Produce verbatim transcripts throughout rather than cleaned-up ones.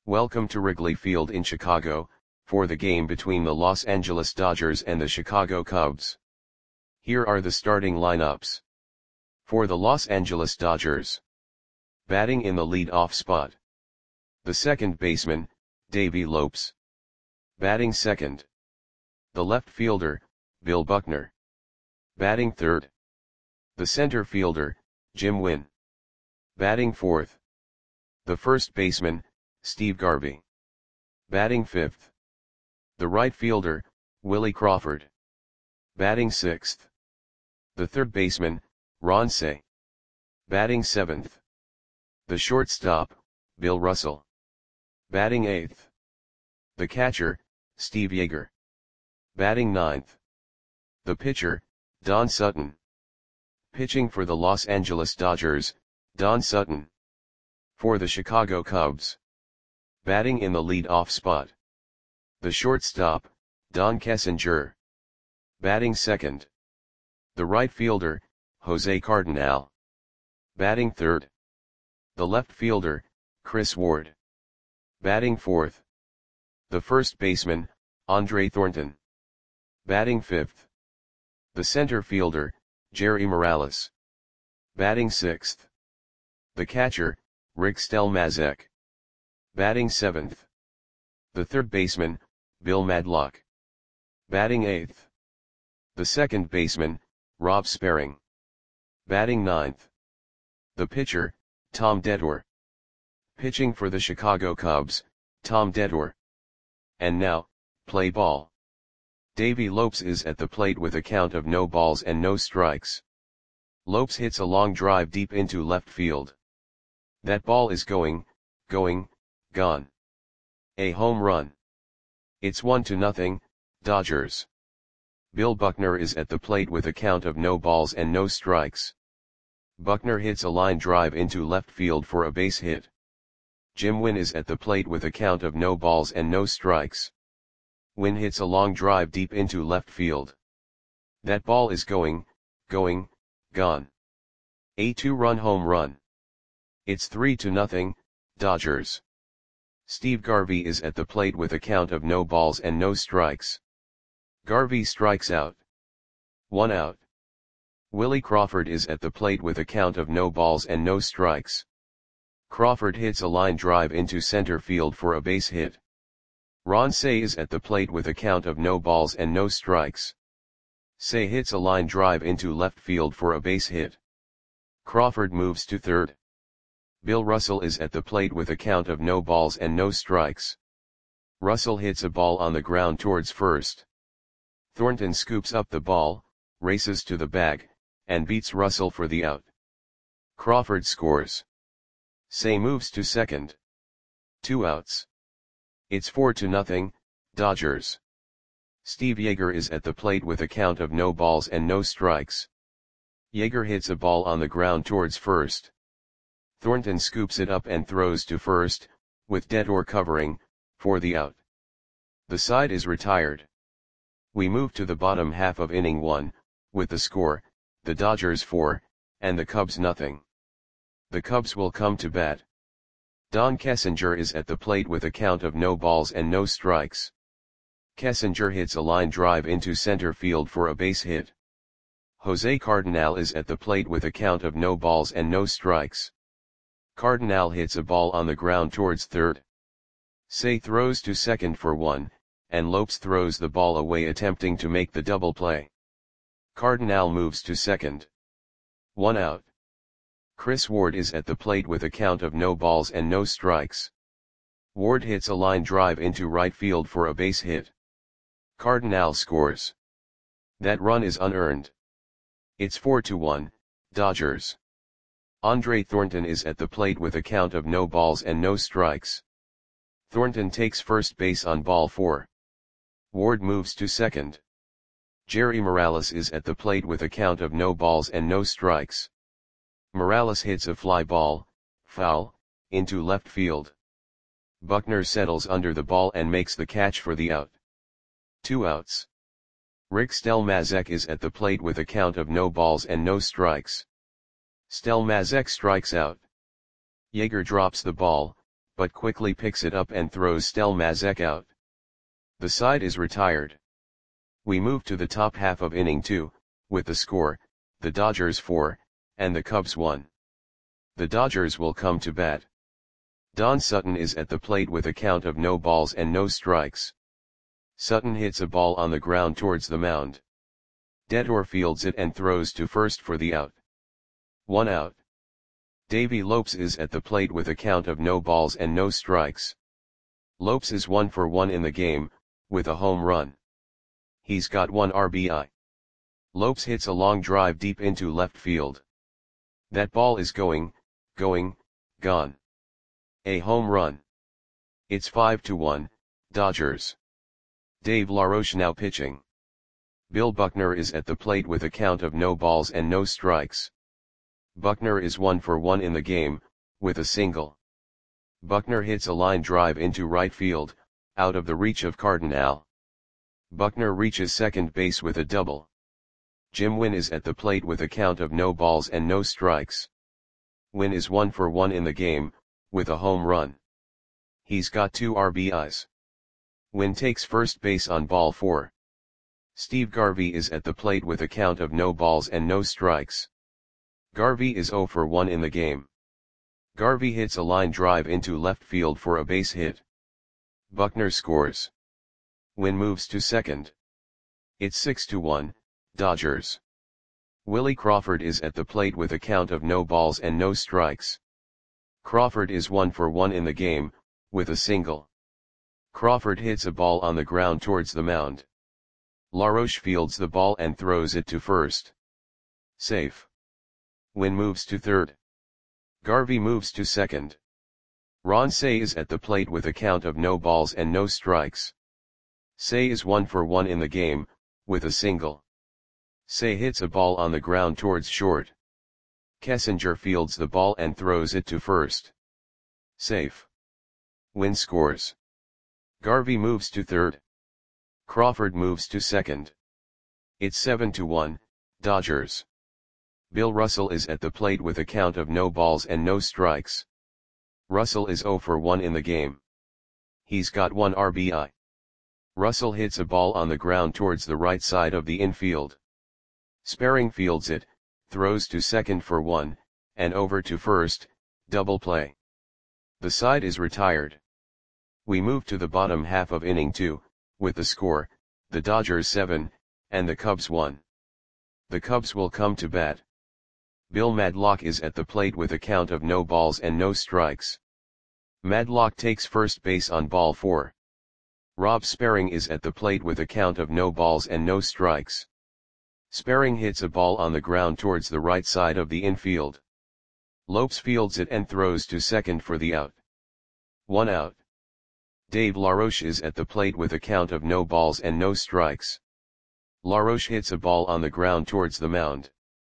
Welcome to Wrigley Field in Chicago, for the game between the Los Angeles Dodgers and the Chicago Cubs. Here are the starting lineups. For the Los Angeles Dodgers. Batting in the lead-off spot. The second baseman, Davey Lopes. Batting second. The left fielder, Bill Buckner. Batting third. The center fielder, Jim Wynn. Batting fourth. The first baseman, Steve Garvey. Batting fifth. The right fielder, Willie Crawford. Batting sixth. The third baseman, Ron Cey. Batting seventh. The shortstop, Bill Russell. Batting eighth. The catcher, Steve Yeager. Batting ninth. The pitcher, Don Sutton. Pitching for the Los Angeles Dodgers, Don Sutton. For the Chicago Cubs. Batting in the lead-off spot. The shortstop, Don Kessinger. Batting second. The right fielder, Jose Cardenal. Batting third. The left fielder, Chris Ward. Batting fourth. The first baseman, Andre Thornton. Batting fifth. The center fielder, Jerry Morales. Batting sixth. The catcher, Rick Stelmazek. Batting seventh. The third baseman, Bill Madlock. Batting eighth. The second baseman, Rob Sperring. Batting ninth. The pitcher, Tom Detour. Pitching for the Chicago Cubs, Tom Detour. And now, play ball. Davey Lopes is at the plate with a count of no balls and no strikes. Lopes hits a long drive deep into left field. That ball is going, going, gone. A home run. It's one to nothing, Dodgers. Bill Buckner is at the plate with a count of no balls and no strikes. Buckner hits a line drive into left field for a base hit. Jim Wynn is at the plate with a count of no balls and no strikes. Wynn hits a long drive deep into left field. That ball is going, going, gone. A two-run home run. It's three to nothing, Dodgers. Steve Garvey is at the plate with a count of no balls and no strikes. Garvey strikes out. One out. Willie Crawford is at the plate with a count of no balls and no strikes. Crawford hits a line drive into center field for a base hit. Ron Cey is at the plate with a count of no balls and no strikes. Cey hits a line drive into left field for a base hit. Crawford moves to third. Bill Russell is at the plate with a count of no balls and no strikes. Russell hits a ball on the ground towards first. Thornton scoops up the ball, races to the bag, and beats Russell for the out. Crawford scores. Cey moves to second. Two outs. It's four to nothing, Dodgers. Steve Yeager is at the plate with a count of no balls and no strikes. Yeager hits a ball on the ground towards first. Thornton scoops it up and throws to first, with Detour covering, for the out. The side is retired. We move to the bottom half of inning one, with the score, the Dodgers four, and the Cubs nothing. The Cubs will come to bat. Don Kessinger is at the plate with a count of no balls and no strikes. Kessinger hits a line drive into center field for a base hit. Jose Cardenal is at the plate with a count of no balls and no strikes. Cardenal hits a ball on the ground towards third. Cey throws to second for one, and Lopes throws the ball away attempting to make the double play. Cardenal moves to second. One out. Chris Ward is at the plate with a count of no balls and no strikes. Ward hits a line drive into right field for a base hit. Cardenal scores. That run is unearned. It's four to one, Dodgers. Andre Thornton is at the plate with a count of no balls and no strikes. Thornton takes first base on ball four. Ward moves to second. Jerry Morales is at the plate with a count of no balls and no strikes. Morales hits a fly ball, foul, into left field. Buckner settles under the ball and makes the catch for the out. Two outs. Rick Stelmazek is at the plate with a count of no balls and no strikes. Stelmazek strikes out. Yeager drops the ball, but quickly picks it up and throws Stelmazek out. The side is retired. We move to the top half of inning two, with the score, the Dodgers four, and the Cubs one. The Dodgers will come to bat. Don Sutton is at the plate with a count of no balls and no strikes. Sutton hits a ball on the ground towards the mound. Detor fields it and throws to first for the out. One out. Davey Lopes is at the plate with a count of no balls and no strikes. Lopes is one for one in the game, with a home run. He's got one R B I. Lopes hits a long drive deep into left field. That ball is going, going, gone. A home run. It's five to one, Dodgers. Dave LaRoche now pitching. Bill Buckner is at the plate with a count of no balls and no strikes. Buckner is one for one in the game, with a single. Buckner hits a line drive into right field, out of the reach of Cardinal. Buckner reaches second base with a double. Jim Wynn is at the plate with a count of no balls and no strikes. Wynn is one for one in the game, with a home run. He's got two R B Is. Wynn takes first base on ball four. Steve Garvey is at the plate with a count of no balls and no strikes. Garvey is zero for one in the game. Garvey hits a line drive into left field for a base hit. Buckner scores. Wynn moves to second. It's six to one, Dodgers. Willie Crawford is at the plate with a count of no balls and no strikes. Crawford is one for one in the game, with a single. Crawford hits a ball on the ground towards the mound. LaRoche fields the ball and throws it to first. Safe. Wynn moves to third. Garvey moves to second. Ron Cey is at the plate with a count of no balls and no strikes. Cey is one for one in the game, with a single. Cey hits a ball on the ground towards short. Kessinger fields the ball and throws it to first. Safe. Wynn scores. Garvey moves to third. Crawford moves to second. It's seven to one, Dodgers. Bill Russell is at the plate with a count of no balls and no strikes. Russell is zero for one in the game. He's got one R B I. Russell hits a ball on the ground towards the right side of the infield. Sperring fields it, throws to second for one, and over to first, double play. The side is retired. We move to the bottom half of inning two, with the score, the Dodgers seven, and the Cubs one. The Cubs will come to bat. Bill Madlock is at the plate with a count of no balls and no strikes. Madlock takes first base on ball four. Rob Sperring is at the plate with a count of no balls and no strikes. Sperring hits a ball on the ground towards the right side of the infield. Lopes fields it and throws to second for the out. One out. Dave LaRoche is at the plate with a count of no balls and no strikes. LaRoche hits a ball on the ground towards the mound.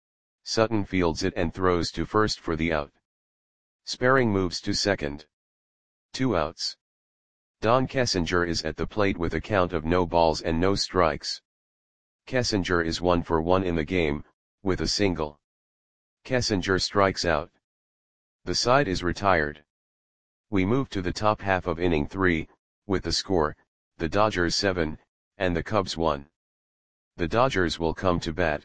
Sutton fields it and throws to first for the out. Sperring moves to second. Two outs. Don Kessinger is at the plate with a count of no balls and no strikes. Kessinger is one for one in the game, with a single. Kessinger strikes out. The side is retired. We move to the top half of inning three, with the score, the Dodgers seven, and the Cubs one. The Dodgers will come to bat.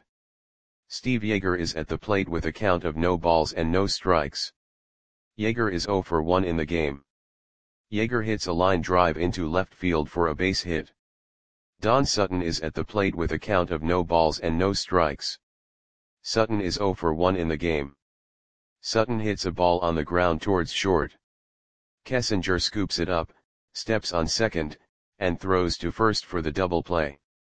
Steve Yeager is at the plate with a count of no balls and no strikes. Yeager is zero for one in the game. Yeager hits a line drive into left field for a base hit. Don Sutton is at the plate with a count of no balls and no strikes. Sutton is zero for one in the game. Sutton hits a ball on the ground towards short. Kessinger scoops it up, steps on second, and throws to first for the double play.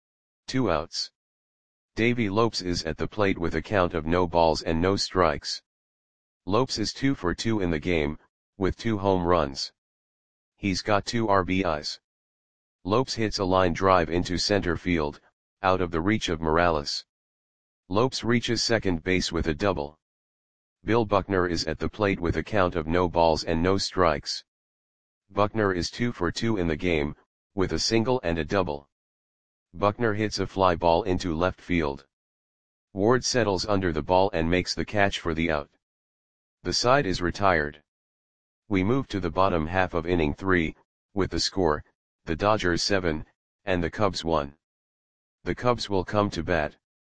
Two outs. Davey Lopes is at the plate with a count of no balls and no strikes. Lopes is two for two in the game, with two home runs. He's got two R B Is. Lopes hits a line drive into center field, out of the reach of Morales. Lopes reaches second base with a double. Bill Buckner is at the plate with a count of no balls and no strikes. Buckner is two for two in the game, with a single and a double. Buckner hits a fly ball into left field. Ward settles under the ball and makes the catch for the out. The side is retired. We move to the bottom half of inning three, with the score, the Dodgers seven, and the Cubs one. The Cubs will come to bat.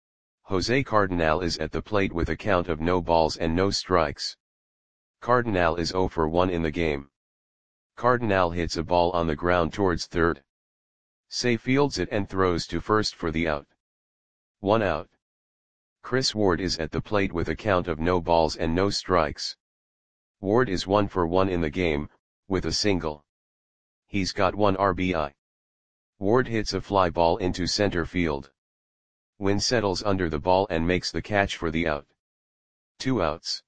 Jose Cardenal is at the plate with a count of no balls and no strikes. Cardenal is zero for one in the game. Cardenal hits a ball on the ground towards third. Cey fields it and throws to first for the out. One out. Chris Ward is at the plate with a count of no balls and no strikes. Ward is one for one in the game, with a single. He's got one R B I. Ward hits a fly ball into center field. Wynn settles under the ball and makes the catch for the out. Two outs.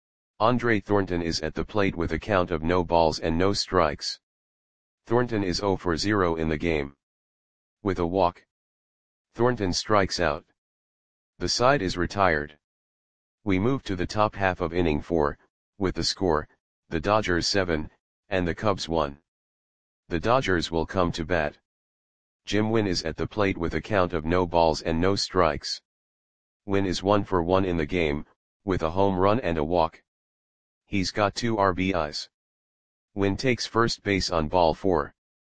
Andre Thornton is at the plate with a count of no balls and no strikes. Thornton is zero for zero in the game. With a walk, Thornton strikes out. The side is retired. We move to the top half of inning four, with the score, the Dodgers seven, and the Cubs one. The Dodgers will come to bat. Jim Wynn is at the plate with a count of no balls and no strikes. Wynn is one for one in the game, with a home run and a walk. He's got two R B Is. Wynn takes first base on ball four.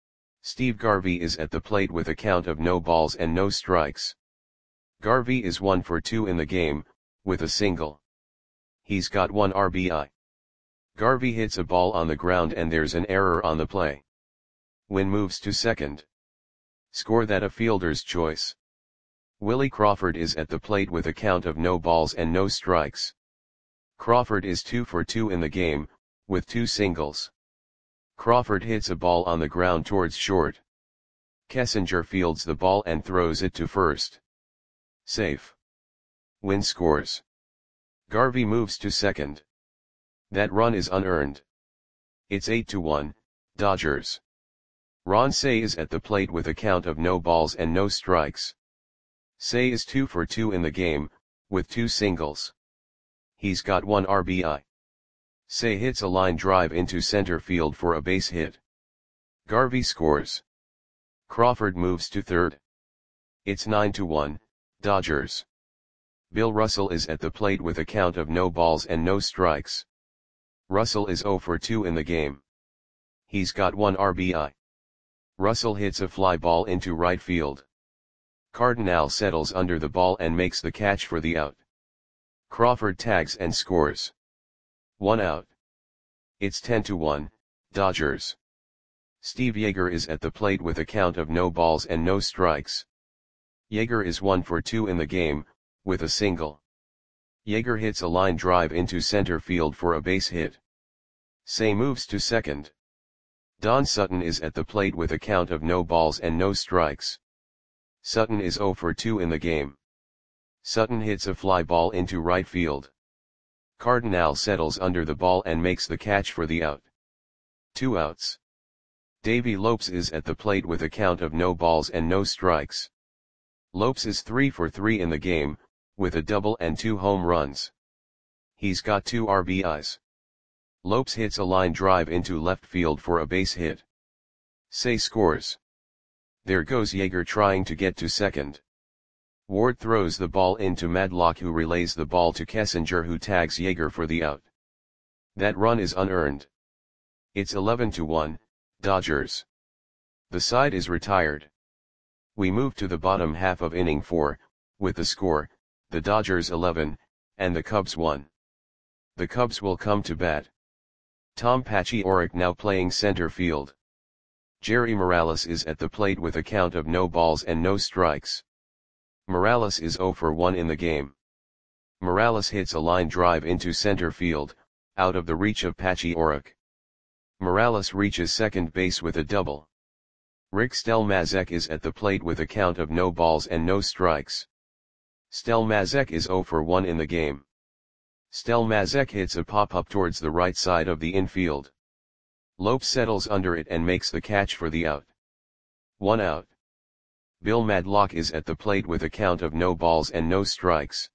Steve Garvey is at the plate with a count of no balls and no strikes. Garvey is one for two in the game, with a single. He's got one R B I. Garvey hits a ball on the ground and there's an error on the play. Wynn moves to second. Score that a fielder's choice. Willie Crawford is at the plate with a count of no balls and no strikes. Crawford is two for two in the game, with two singles. Crawford hits a ball on the ground towards short. Kessinger fields the ball and throws it to first. Safe. Wynn scores. Garvey moves to second. That run is unearned. It's eight to one, Dodgers. Ron Cey is at the plate with a count of no balls and no strikes. Cey is two for two in the game, with two singles. He's got one R B I. Cey hits a line drive into center field for a base hit. Garvey scores. Crawford moves to third. It's nine to one, Dodgers. Bill Russell is at the plate with a count of no balls and no strikes. Russell is zero for two in the game. He's got one R B I. Russell hits a fly ball into right field. Cardenal settles under the ball and makes the catch for the out. Crawford tags and scores. One out. It's ten to one, Dodgers. Steve Yeager is at the plate with a count of no balls and no strikes. Yeager is one for two in the game, with a single. Yeager hits a line drive into center field for a base hit. Cey moves to second. Don Sutton is at the plate with a count of no balls and no strikes. Sutton is zero for two in the game. Sutton hits a fly ball into right field. Cardenal settles under the ball and makes the catch for the out. Two outs. Davey Lopes is at the plate with a count of no balls and no strikes. Lopes is three for three in the game, with a double and two home runs. He's got two R B Is. Lopes hits a line drive into left field for a base hit. Cey scores. There goes Yeager trying to get to second. Ward throws the ball into Madlock, who relays the ball to Kessinger, who tags Yeager for the out. That run is unearned. It's eleven to one, Dodgers. The side is retired. We move to the bottom half of inning four, with the score, the Dodgers eleven, and the Cubs one. The Cubs will come to bat. Tom Paciorek now playing center field. Jerry Morales is at the plate with a count of no balls and no strikes. Morales is zero for one in the game. Morales hits a line drive into center field, out of the reach of Paciorek. Morales reaches second base with a double. Rick Stelmazek is at the plate with a count of no balls and no strikes. Stelmazek is zero for one in the game. Stelmazek hits a pop-up towards the right side of the infield. Lopes settles under it and makes the catch for the out. One out. Bill Madlock is at the plate with a count of no balls and no strikes.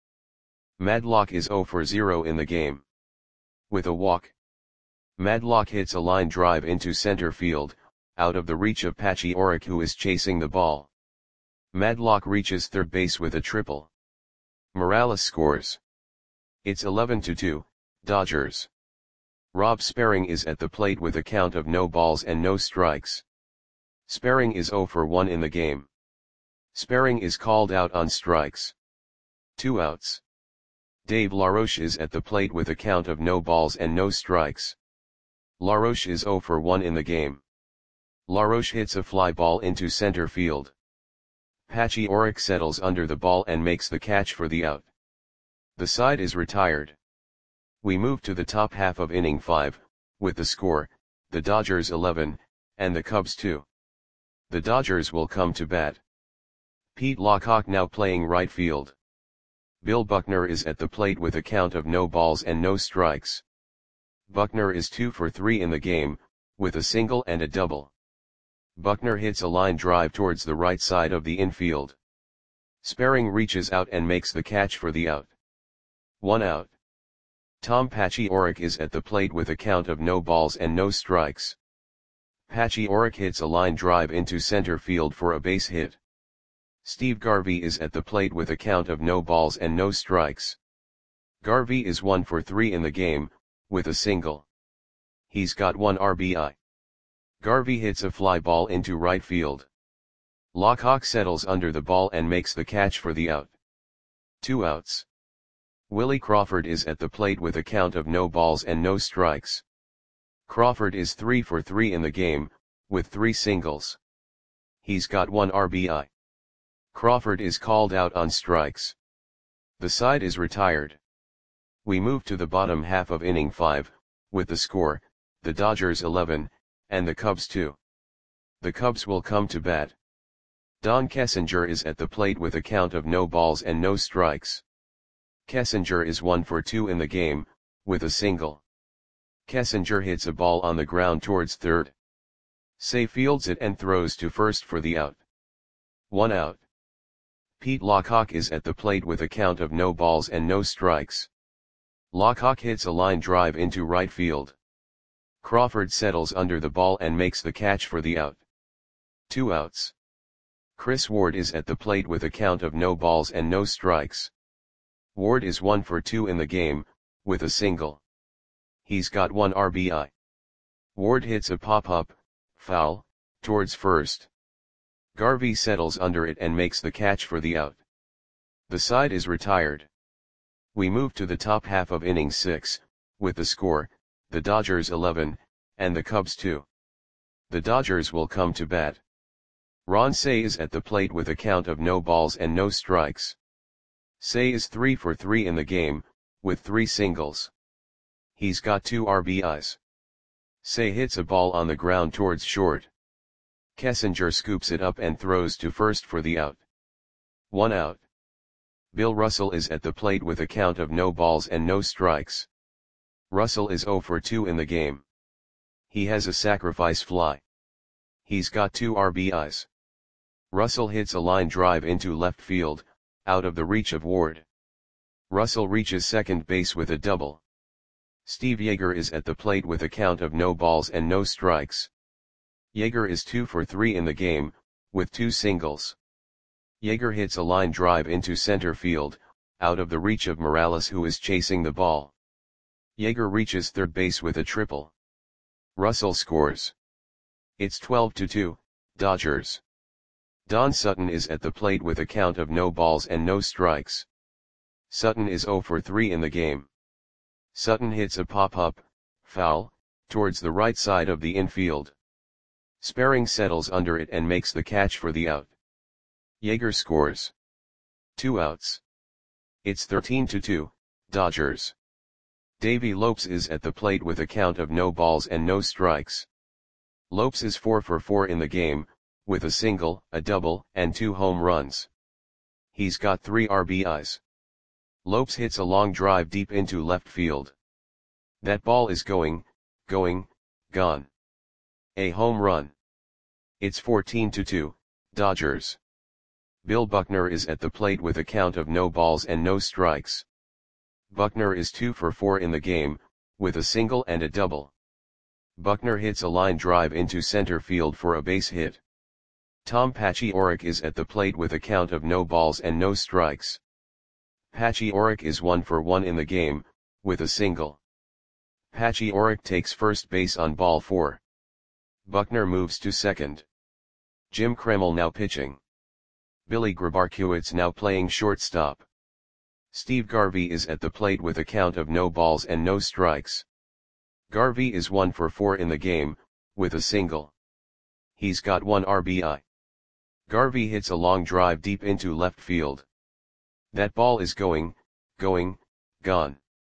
Madlock is zero for zero in the game. With a walk, Madlock hits a line drive into center field, out of the reach of Paciorek, who is chasing the ball. Madlock reaches third base with a triple. Morales scores. It's eleven to two, Dodgers. Rob Sperring is at the plate with a count of no balls and no strikes. Sperring is zero for one in the game. Sperring is called out on strikes. Two outs. Dave LaRoche is at the plate with a count of no balls and no strikes. LaRoche is zero for one in the game. LaRoche hits a fly ball into center field. Patchy Orrick settles under the ball and makes the catch for the out. The side is retired. We move to the top half of inning five, with the score, the Dodgers eleven, and the Cubs two. The Dodgers will come to bat. Pete Lockhart now playing right field. Bill Buckner is at the plate with a count of no balls and no strikes. Buckner is two for three in the game, with a single and a double. Buckner hits a line drive towards the right side of the infield. Sperring reaches out and makes the catch for the out. One out. Tom Patchy Orrick is at the plate with a count of no balls and no strikes. Patchy Orrick hits a line drive into center field for a base hit. Steve Garvey is at the plate with a count of no balls and no strikes. Garvey is one for three in the game, with a single. He's got one R B I. Garvey hits a fly ball into right field. Lockhart settles under the ball and makes the catch for the out. Two outs. Willie Crawford is at the plate with a count of no balls and no strikes. Crawford is three for three in the game, with three singles. He's got one R B I. Crawford is called out on strikes. The side is retired. We move to the bottom half of inning five, with the score, the Dodgers eleven, and the Cubs two. The Cubs will come to bat. Don Kessinger is at the plate with a count of no balls and no strikes. Kessinger is one for two in the game, with a single. Kessinger hits a ball on the ground towards third. Say fields it and throws to first for the out. One out. Pete Lockhart is at the plate with a count of no balls and no strikes. Lockhart hits a line drive into right field. Crawford settles under the ball and makes the catch for the out. Two outs. Chris Ward is at the plate with a count of no balls and no strikes. Ward is one for two in the game, with a single. He's got one R B I. Ward hits a pop-up, foul, towards first. Garvey settles under it and makes the catch for the out. The side is retired. We move to the top half of inning six, with the score, the Dodgers eleven, and the Cubs two. The Dodgers will come to bat. Ron Cey is at the plate with a count of no balls and no strikes. Cey is three for three in the game, with three singles. He's got two R B Is. Cey hits a ball on the ground towards short. Kessinger scoops it up and throws to first for the out. One out. Bill Russell is at the plate with a count of no balls and no strikes. Russell is zero for two in the game. He has a sacrifice fly. He's got two R B Is. Russell hits a line drive into left field, out of the reach of Ward. Russell reaches second base with a double. Steve Yeager is at the plate with a count of no balls and no strikes. Yeager is two for three in the game, with two singles. Yeager hits a line drive into center field, out of the reach of Morales, who is chasing the ball. Yeager reaches third base with a triple. Russell scores. It's twelve to two, Dodgers. Don Sutton is at the plate with a count of no balls and no strikes. Sutton is zero for three in the game. Sutton hits a pop-up, foul, towards the right side of the infield. Sperring settles under it and makes the catch for the out. Yeager scores. Two outs. It's thirteen to two, Dodgers. Davey Lopes is at the plate with a count of no balls and no strikes. Lopes is four for four in the game, with a single, a double, and two home runs. He's got three R B Is. Lopes hits a long drive deep into left field. That ball is going, going, gone. A home run. It's fourteen to two, Dodgers. Bill Buckner is at the plate with a count of no balls and no strikes. Buckner is two for four in the game, with a single and a double. Buckner hits a line drive into center field for a base hit. Tom Patchy Orrick is at the plate with a count of no balls and no strikes. Patchy Orrick is one for one in the game, with a single. Patchy Oric takes first base on ball four. Buckner moves to second. Jim Kreml now pitching. Billy Grabarkiewicz now playing shortstop. Steve Garvey is at the plate with a count of no balls and no strikes. Garvey is one for four in the game, with a single. He's got one R B I. Garvey hits a long drive deep into left field. That ball is going, going, gone.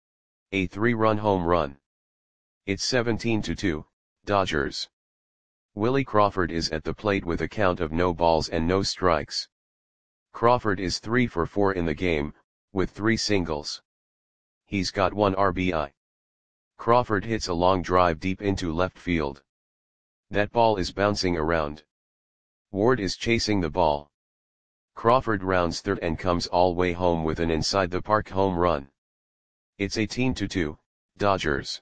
A three-run home run. It's seventeen to two, Dodgers. Willie Crawford is at the plate with a count of no balls and no strikes. Crawford is three for four in the game, with three singles. He's got one R B I. Crawford hits a long drive deep into left field. That ball is bouncing around. Ward is chasing the ball. Crawford rounds third and comes all way home with an inside the park home run. It's eighteen to two, Dodgers.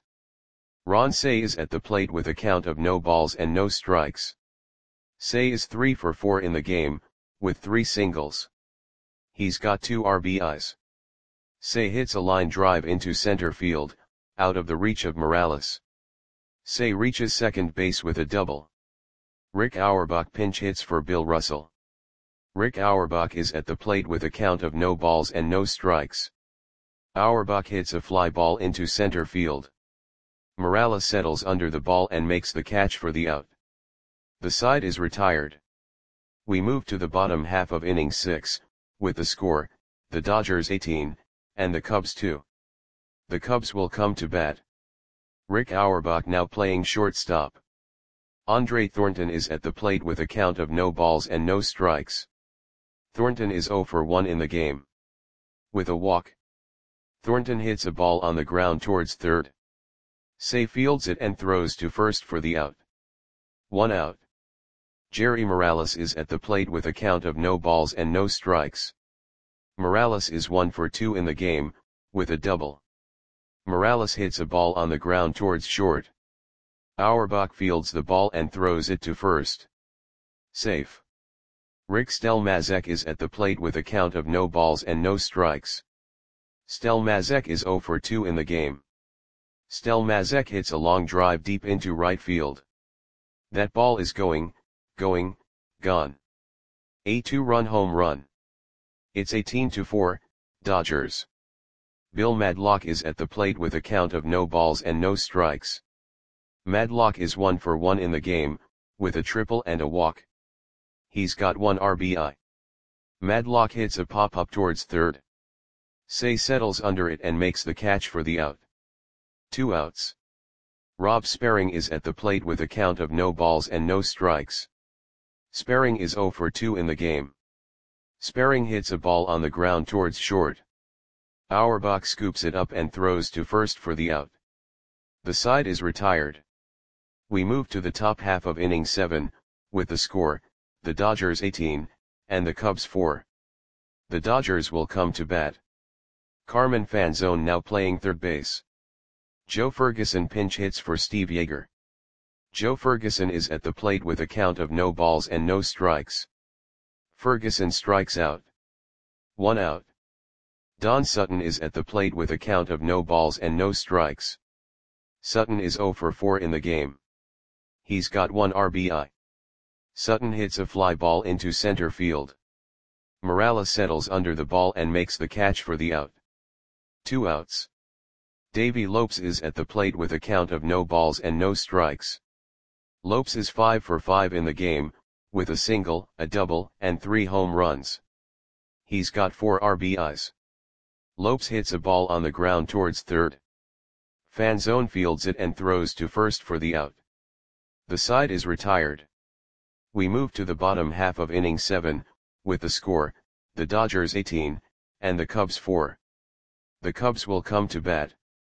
Ron Cey is at the plate with a count of no balls and no strikes. Cey is three for four in the game, with three singles. He's got two R B Is. Cey hits a line drive into center field, out of the reach of Morales. Cey reaches second base with a double. Rick Auerbach pinch hits for Bill Russell. Rick Auerbach is at the plate with a count of no balls and no strikes. Auerbach hits a fly ball into center field. Morales settles under the ball and makes the catch for the out. The side is retired. We move to the bottom half of inning six, with the score, the Dodgers eighteen, and the Cubs two. The Cubs will come to bat. Rick Auerbach now playing shortstop. Andre Thornton is at the plate with a count of no balls and no strikes. Thornton is zero for one in the game. With a walk. Thornton hits a ball on the ground towards third. Cey fields it and throws to first for the out. One out. Jerry Morales is at the plate with a count of no balls and no strikes. Morales is one for two in the game, with a double. Morales hits a ball on the ground towards short. Auerbach fields the ball and throws it to first. Safe. Rick Stelmazek is at the plate with a count of no balls and no strikes. Stelmazek is zero for two in the game. Stelmazek hits a long drive deep into right field. That ball is going, going, gone. A two-run home run. It's eighteen to four, Dodgers. Bill Madlock is at the plate with a count of no balls and no strikes. Madlock is one for one in the game, with a triple and a walk. He's got one R B I. Madlock hits a pop-up towards third. Cey settles under it and makes the catch for the out. Two outs. Rob Sperring is at the plate with a count of no balls and no strikes. Sperring is zero for two in the game. Sperring hits a ball on the ground towards short. Auerbach scoops it up and throws to first for the out. The side is retired. We move to the top half of inning seven, with the score, the Dodgers eighteen, and the Cubs four. The Dodgers will come to bat. Carmen Fanzone now playing third base. Joe Ferguson pinch hits for Steve Yeager. Joe Ferguson is at the plate with a count of no balls and no strikes. Ferguson strikes out. One out. Don Sutton is at the plate with a count of no balls and no strikes. Sutton is zero for four in the game. He's got one R B I. Sutton hits a fly ball into center field. Morales settles under the ball and makes the catch for the out. Two outs. Davey Lopes is at the plate with a count of no balls and no strikes. Lopes is five for five in the game, with a single, a double, and three home runs. He's got four R B Is. Lopes hits a ball on the ground towards third. Fanzone fields it and throws to first for the out. The side is retired. We move to the bottom half of inning seven, with the score, the Dodgers eighteen, and the Cubs four. The Cubs will come to bat.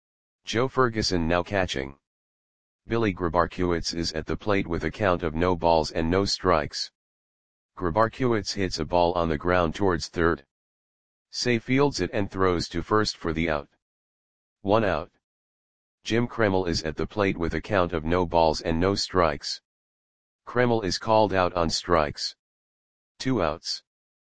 Joe Ferguson now catching. Billy Grabarkiewicz is at the plate with a count of no balls and no strikes. Grabarkiewicz hits a ball on the ground towards third. Cey fields it and throws to first for the out. One out. Jim Kreml is at the plate with a count of no balls and no strikes. Kreml is called out on strikes. Two outs.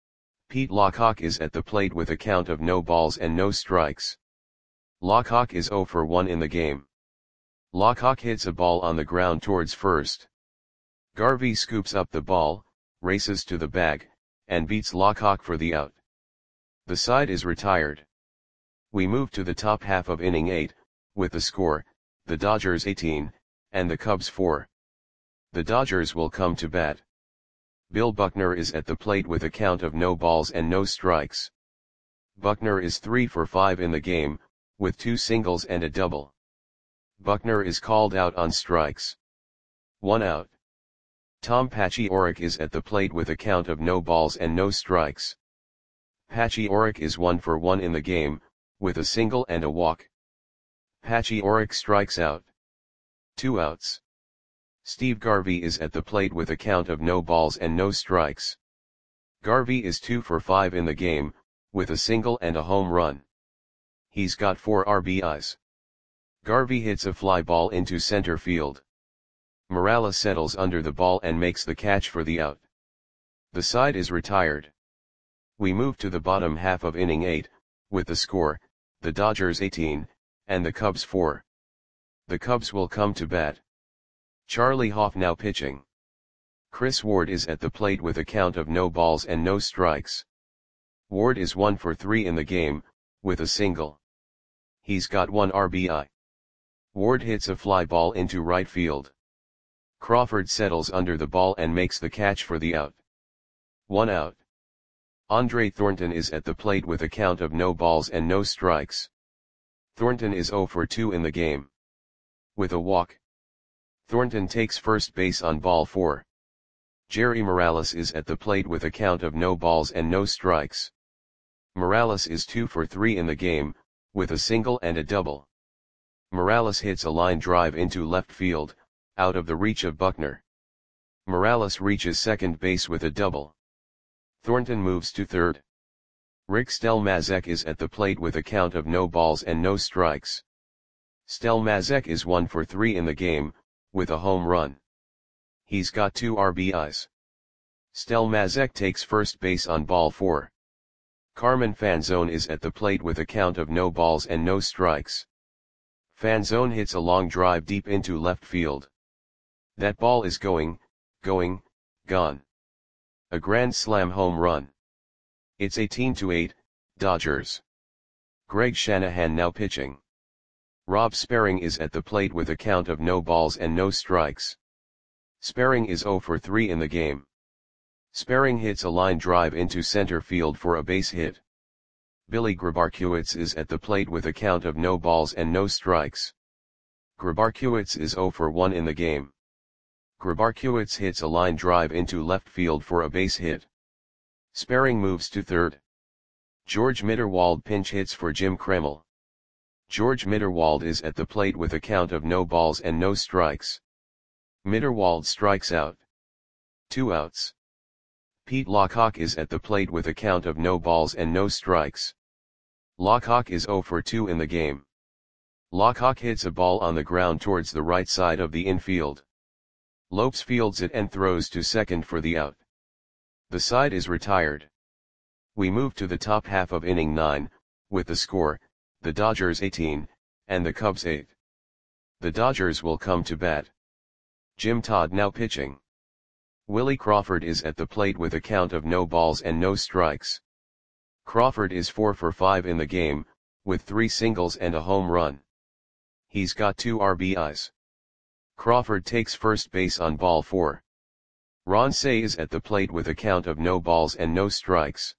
Pete Lockhawk is at the plate with a count of no balls and no strikes. Lockhawk is zero for one in the game. Lockhawk hits a ball on the ground towards first. Garvey scoops up the ball, races to the bag, and beats Lockhawk for the out. The side is retired. We move to the top half of inning eight, with the score, the Dodgers eighteen, and the Cubs four. The Dodgers will come to bat. Bill Buckner is at the plate with a count of no balls and no strikes. Buckner is three for five in the game, with two singles and a double. Buckner is called out on strikes. One out. Tom Paciorek is at the plate with a count of no balls and no strikes. Paciorek is one for one in the game, with a single and a walk. Paciorek strikes out. Two outs. Steve Garvey is at the plate with a count of no balls and no strikes. Garvey is two for five in the game, with a single and a home run. He's got four R B Is. Garvey hits a fly ball into center field. Morales settles under the ball and makes the catch for the out. The side is retired. We move to the bottom half of inning eight, with the score, the Dodgers eighteen, and the Cubs four. The Cubs will come to bat. Charlie Hoff now pitching. Chris Ward is at the plate with a count of no balls and no strikes. Ward is one for three in the game, with a single. He's got one R B I. Ward hits a fly ball into right field. Crawford settles under the ball and makes the catch for the out. One out. Andre Thornton is at the plate with a count of no balls and no strikes. Thornton is zero for two in the game. With a walk. Thornton takes first base on ball four. Jerry Morales is at the plate with a count of no balls and no strikes. Morales is two for three in the game, with a single and a double. Morales hits a line drive into left field, out of the reach of Buckner. Morales reaches second base with a double. Thornton moves to third. Rick Stelmazek is at the plate with a count of no balls and no strikes. Stelmazek is one for three in the game, with a home run. He's got two R B Is. Stelmazek takes first base on ball four. Carmen Fanzone is at the plate with a count of no balls and no strikes. Fanzone hits a long drive deep into left field. That ball is going, going, gone. A grand slam home run. It's eighteen to eight, Dodgers. Greg Shanahan now pitching. Rob Sperring is at the plate with a count of no balls and no strikes. Sperring is zero for three in the game. Sperring hits a line drive into center field for a base hit. Billy Grabarkiewicz is at the plate with a count of no balls and no strikes. Grabarkiewicz is zero for one in the game. Grabarkiewicz hits a line drive into left field for a base hit. Sperring moves to third. George Mitterwald pinch hits for Jim Kremel. George Mitterwald is at the plate with a count of no balls and no strikes. Mitterwald strikes out. Two outs. Pete Lockhawk is at the plate with a count of no balls and no strikes. Lockhawk is zero for two in the game. Lockhawk hits a ball on the ground towards the right side of the infield. Lopes fields it and throws to second for the out. The side is retired. We move to the top half of inning nine, with the score, the Dodgers eighteen, and the Cubs eight. The Dodgers will come to bat. Jim Todd now pitching. Willie Crawford is at the plate with a count of no balls and no strikes. Crawford is four for five in the game, with three singles and a home run. He's got two R B Is. Crawford takes first base on ball four. Ron Cey is at the plate with a count of no balls and no strikes.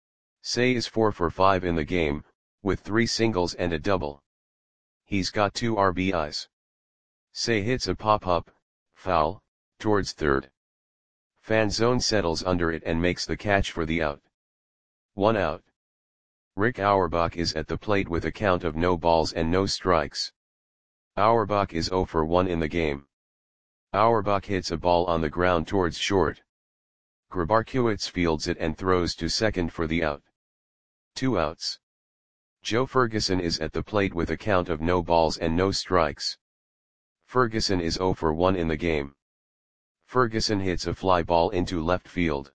Cey is four for five in the game, with three singles and a double. He's got two R B Is. Cey hits a pop-up, foul, towards third. Fanzone settles under it and makes the catch for the out. One out. Rick Auerbach is at the plate with a count of no balls and no strikes. Auerbach is zero for one in the game. Auerbach hits a ball on the ground towards short. Grabarkiewicz fields it and throws to second for the out. Two outs. Joe Ferguson is at the plate with a count of no balls and no strikes. Ferguson is zero for one in the game. Ferguson hits a fly ball into left field.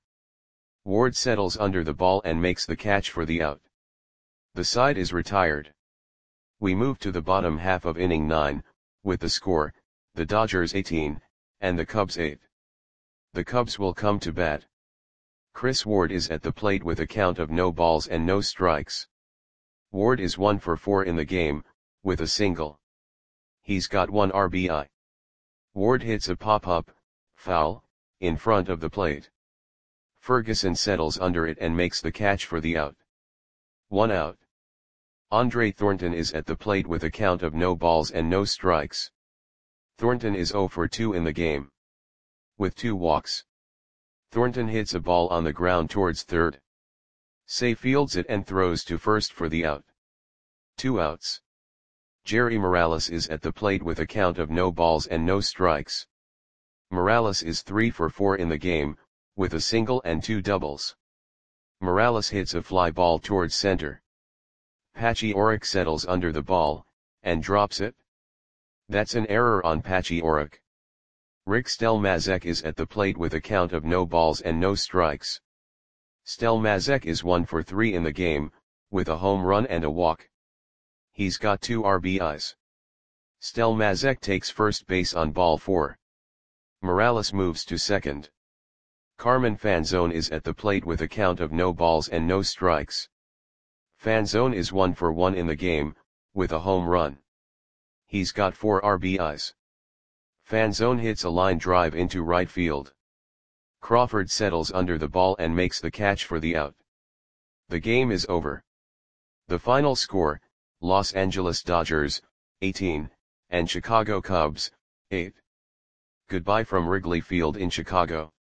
Ward settles under the ball and makes the catch for the out. The side is retired. We move to the bottom half of inning nine, with the score, the Dodgers eighteen, and the Cubs eight. The Cubs will come to bat. Chris Ward is at the plate with a count of no balls and no strikes. Ward is one for four in the game, with a single. He's got one R B I. Ward hits a pop-up, foul, in front of the plate. Ferguson settles under it and makes the catch for the out. One out. Andre Thornton is at the plate with a count of no balls and no strikes. Thornton is zero for two in the game, with two walks. Thornton hits a ball on the ground towards third. Say fields it and throws to first for the out. Two outs. Jerry Morales is at the plate with a count of no balls and no strikes. Morales is three for four in the game, with a single and two doubles. Morales hits a fly ball towards center. Patchy Orrick settles under the ball, and drops it. That's an error on Patchy Orrick. Rick Stelmazek is at the plate with a count of no balls and no strikes. Stelmazek is one for three in the game, with a home run and a walk. He's got two R B Is. Stelmazek takes first base on ball four. Morales moves to second. Carmen Fanzone is at the plate with a count of no balls and no strikes. Fanzone is one for one in the game, with a home run. He's got four R B Is. Fanzone hits a line drive into right field. Crawford settles under the ball and makes the catch for the out. The game is over. The final score, Los Angeles Dodgers, eighteen, and Chicago Cubs, eight. Goodbye from Wrigley Field in Chicago.